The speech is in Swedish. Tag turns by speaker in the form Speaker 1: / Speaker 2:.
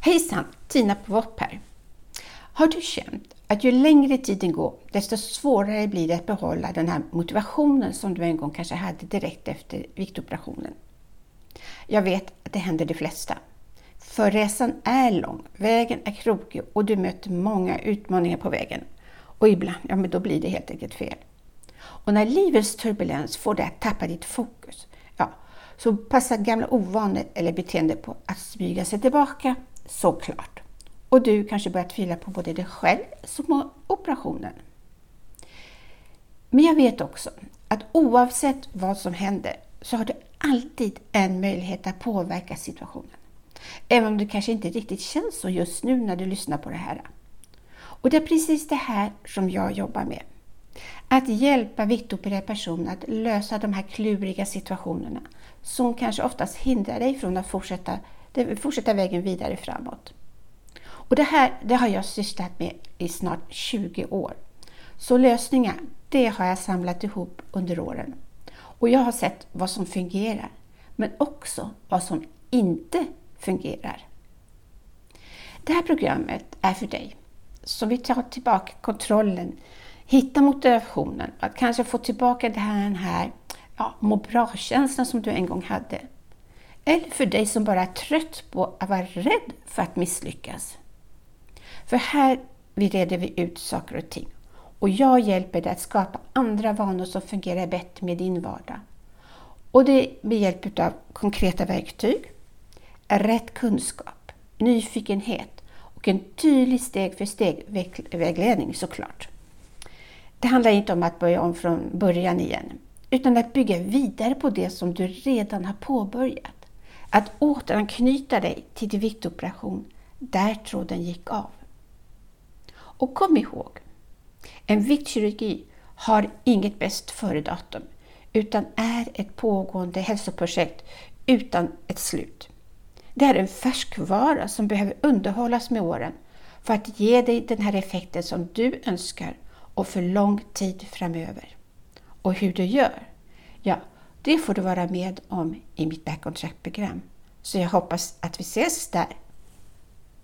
Speaker 1: Hejsan, Tina på VOP här. Har du känt att ju längre tiden går, desto svårare blir det att behålla den här motivationen som du en gång kanske hade direkt efter viktoperationen? Jag vet att det händer de flesta. För resan är lång, vägen är krokig och du möter många utmaningar på vägen. Och ibland, men då blir det helt enkelt fel. Och när livets turbulens får dig att tappa ditt fokus, så passar gamla ovanor eller beteende på att smyga sig tillbaka, såklart. Och du kanske börjar tvivla på både dig själv som operationen. Men jag vet också att oavsett vad som händer så har du alltid en möjlighet att påverka situationen. Även om det kanske inte riktigt känns så just nu när du lyssnar på det här. Och det är precis det här som jag jobbar med. Att hjälpa viktopererade personer att lösa de här kluriga situationerna som kanske oftast hindrar dig från att fortsätta vägen vidare framåt. Och det har jag sysslat med i snart 20 år. Så lösningar, det har jag samlat ihop under åren. Och jag har sett vad som fungerar, men också vad som inte fungerar. Det här programmet är för dig som vill ta tillbaka kontrollen, hitta motivationen, att kanske få tillbaka den här må bra-känslan som du en gång hade. Eller för dig som bara är trött på att vara rädd för att misslyckas. För här reder vi ut saker och ting. Och jag hjälper dig att skapa andra vanor som fungerar bättre med din vardag. Och det är med hjälp av konkreta verktyg, rätt kunskap, nyfikenhet och en tydlig steg för steg vägledning såklart. Det handlar inte om att börja om från början igen, utan att bygga vidare på det som du redan har påbörjat. Att återanknyta dig till din viktoperation där tråden gick av. Och kom ihåg, en viktkirurgi har inget bäst före-datum utan är ett pågående hälsoprojekt utan ett slut. Det är en färskvara som behöver underhållas med åren för att ge dig den här effekten som du önskar och för lång tid framöver. Och hur du gör, det får du vara med om i mitt Back on Track-program. Så jag hoppas att vi ses där.